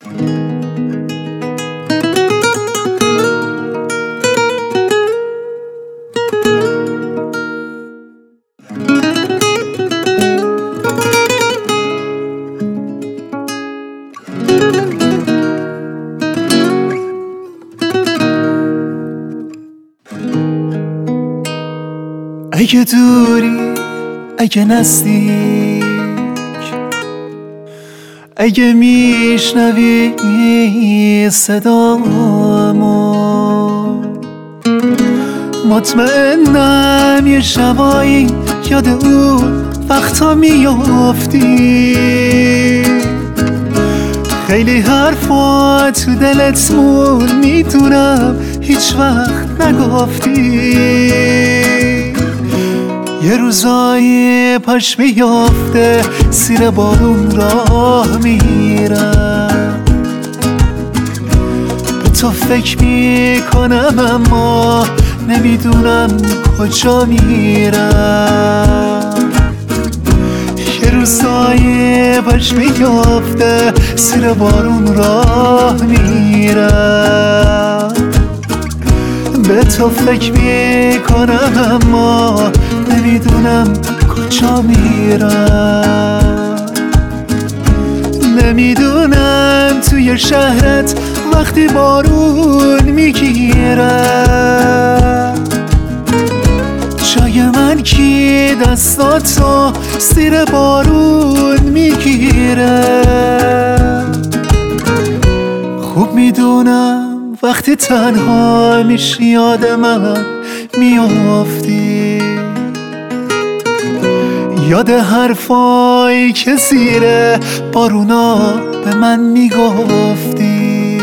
اگه دوری اگه نزدیک، اگه میشنوی صدامو، مطمئنم یه شبایی یاد اون وقتا میافتی. خیلی حرفا تو دلت مون، میدونم هیچ وقت نگفتی. یه روزایی پاش میافته زیر بارون راه میرم، به تو فکر میکنم اما نمیدونم کجا میرم. یه روزایی پاش میافته زیر بارون راه میرم، به تو فکر میکنم اما نمیدونم کجا میرم. نمیدونم توی شهرت وقتی بارون میگیره جای من کی دستاتو زیر بارون میگیره. خوب میدونم وقتی تنها میشی یاد من میافتی، یاد حرفایی که زیر بارونا به من میگفتی.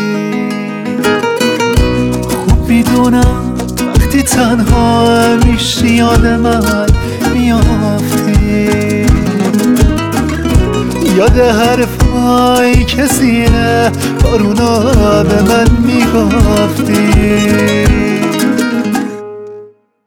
خوب میدونم وقتی تنها میشی یاد من میافتی، یاد حرفایی که زیر بارونا به من میگفتی.